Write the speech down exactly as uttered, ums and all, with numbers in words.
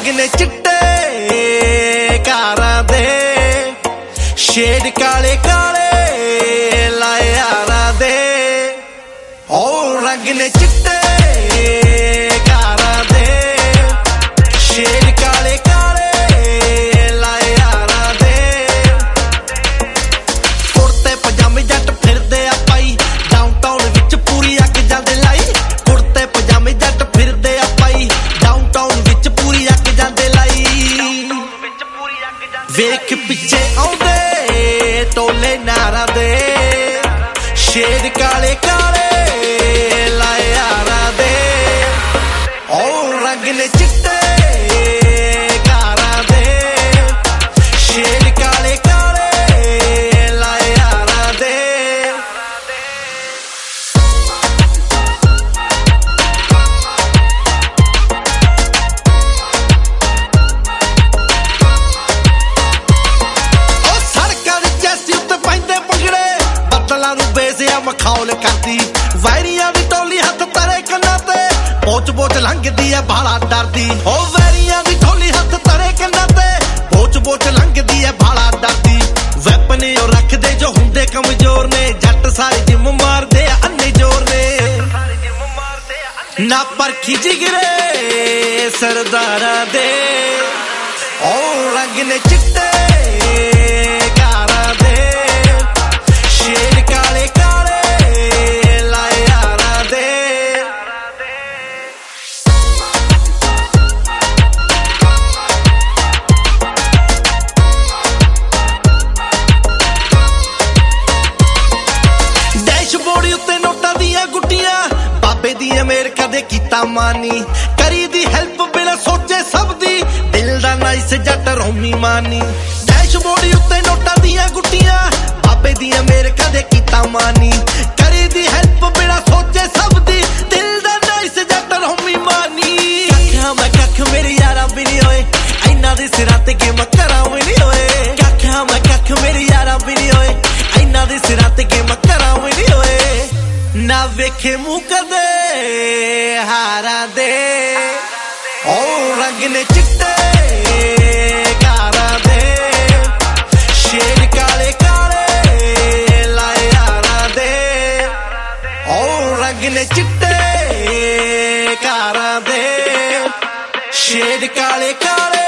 रंग ने चिट्टे कारां दे, शेड काले काले लाए यारां दे। ओ रंग ने चिट्टे कारां दे, शेड काले काले लाए यारां दे। कुर्ते पजामे जट फिरदे आ पाई, डाउनटाउन विच पूरी अग जांदे लाई। कुर्ते पजामे जट फिरदे आ पाई, डाउनटाउन विच पूरी अग जांदे लाई। वेख पिछे आउंदे टोले नारां दे, शेड काले काले लाए यारां दे। ओ रंग ने चिट्टे कारां दे, शेड काले काले लाए यारां दे। ओ सड़कां दे जैसी उत्ते पैंदे पंगड़े, बदलां नूं बेसिया मखौल करदी। वैरियां दी टोली हत्थ तरे कन्नां ते, बोच बोच लंघदी ऐ भाला डरदी। ओ वैरियां दी टोली हत्थ तरे कन्नां ते, बोच बोच लंघदी ऐ भाला डरदी। वैपन ओ रखदे जो हुंदे कमजोर ने, जट सारे जिम मारदे अन्ने जोर ने। ना परखी जिगरे सरदारां दे, ओ रंग ने चिट्टे कारां दे, शेड काले काले लाए यारां दे। डैशबोर्ड उत्ते नोटां दियां गुट्टियां, बाबे दी अमेरिका दे कीता मानी। करी दी हेल्प बिना सोचे सब दी, दिल दा नाइस जट रोमी मानी। डैशबोर्ड उत्ते नोटां दियां गुट्टियां, बाबे दी अमेरिका दे कीता मानी। करी दी हेल्प बिना सोचे सब दी, दिल दा नाइस जट रोमी मानी। आख्या मैं कख मेरे यारा भी नहीं होए, इन्हां दे सिरां ते के मैं करां भी नहीं होए। आख्या मैं कख मेरे यारा भी नहीं होए, इन्हां दे सिरां ते के मैं करां भी नहीं होए। ना वेखे मुंह कदे हारां दे, ओ रंग ने चिट्टे कारां दे, शेड काले काले लाए यारां दे। ओ रंग ने चिट्टे कारां दे, शेड काले काले